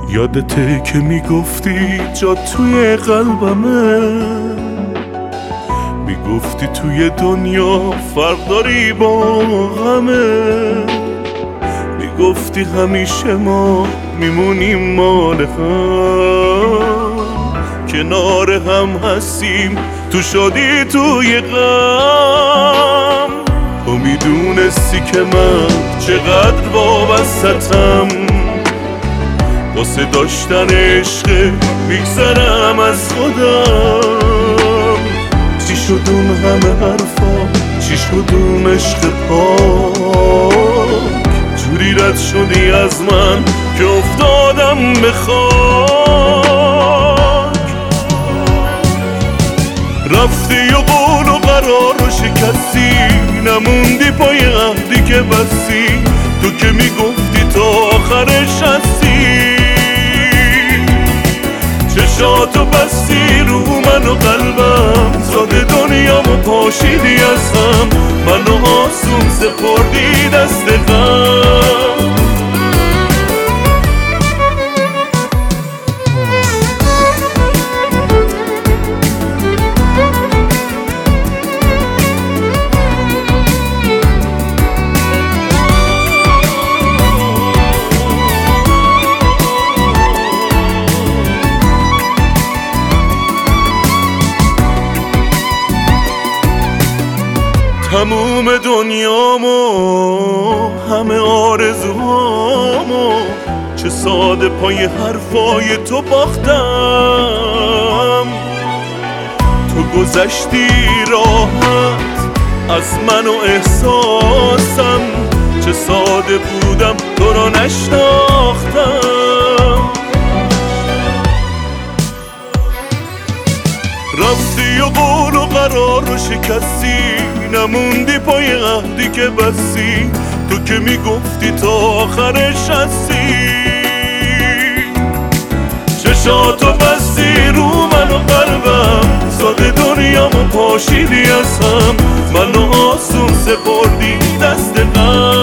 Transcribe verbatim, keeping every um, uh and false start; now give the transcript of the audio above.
یادته که میگفتی جا توی قلبمه، میگفتی توی دنیا فرق داری با غمه، میگفتی همیشه ما میمونیم مال هم، کنار هم هستیم تو شادی توی غم. تو میدونستی که من چقدر وابستم، واسه داشتن عشق میگذرم از خودم. چی شد اون همه حرفا، چی شد اون عشق پاک، جوری رد شدی از من که افتادم به خاک. رفتی و قول و قرار رو شکستی، نموندی پای عهدی که بستی، تو که میگفتی تا آخرش هستی. چشاتو بستی رو من و قلبم، زاده دنیامو پاشیدی از هم، منو آسون سپردی دست غم. تموم دنیامو، همه آرزوهامو، چه ساده پای حرفای تو باختم. تو گذشتی راحت از من و احساسم، چه ساده بودم تو رو نشناختم. رفتی و قول و قرار رو شکستی، نموندی پای عهدی که بستی، تو که میگفتی تا آخرش هستی. چشاتو بستی رو من و قلبم، زاده دنیامو پاشیدی از هم، منو آسون سپردی دست غم.